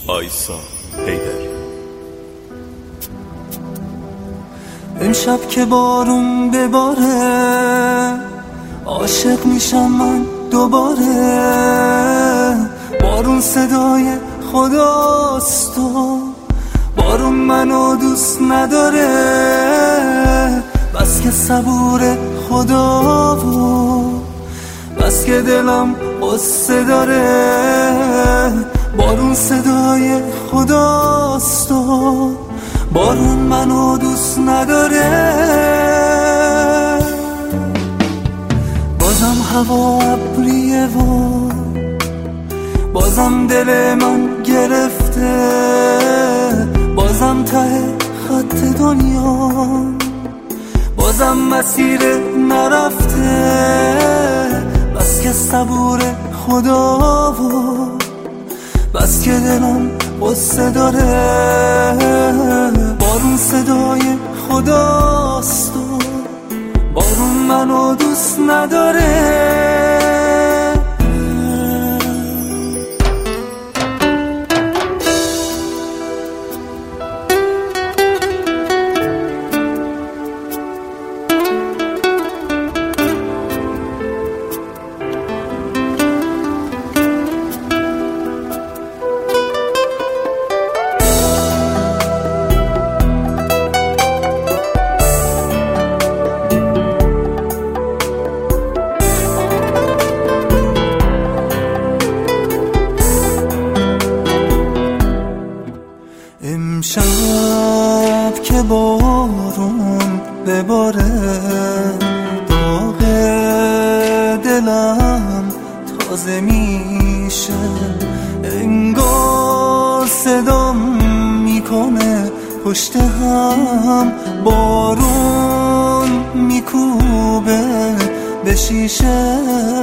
آیسا حیدری. امشب که بارون بباره عاشق میشم من دوباره. بارون صدای خداست و بارون منو دوست نداره. بس که صبور خدا و بس که دلم قصه داره. بارون صدای خداست و بارون منو دوست نداره. بازم هوا ابریه و بازم دل من گرفته. بازم ته خط دنیا بازم مسیر نرفته. بس که صبور خدا و بس که دلم قصه داره. بارون صدای خداست و بارون منو دوست نداره. امشب که بارون بباره داغ دلم تازه میشه. انگار صدام میکنه پشت هم بارون میکوبه به شیشه.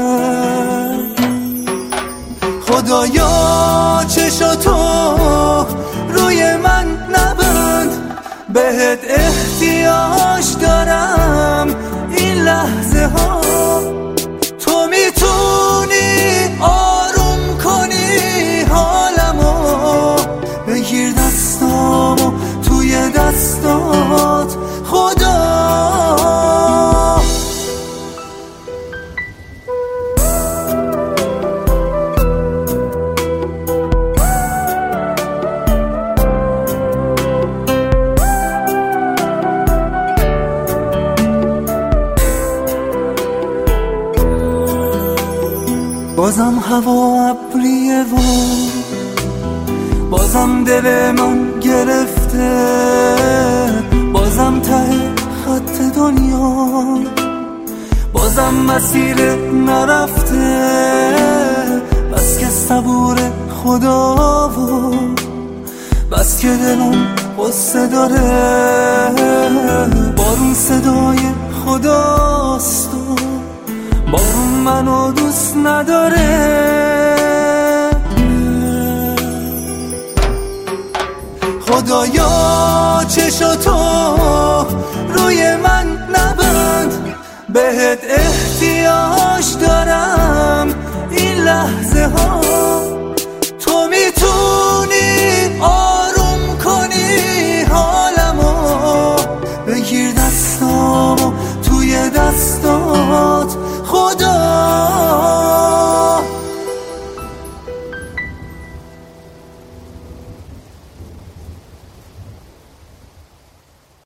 خدایا چشاتو روی من نبند، بهت احتیاج دارم این لحظه ها. تو میتونی آروم کنی حالمو، بگیر دستامو توی دستات خدا. بازم هوا ابریه و بازم دل من گرفته. بازم ته خط دنیا بازم مسیر نرفته. بس که صبور خدا و بس که دلم قصه داره. بارون صدای خداست و بارون منو دوست نداره. خدایا چشاتو روی من نبند، بهت احتیاج دارم این لحظه ها.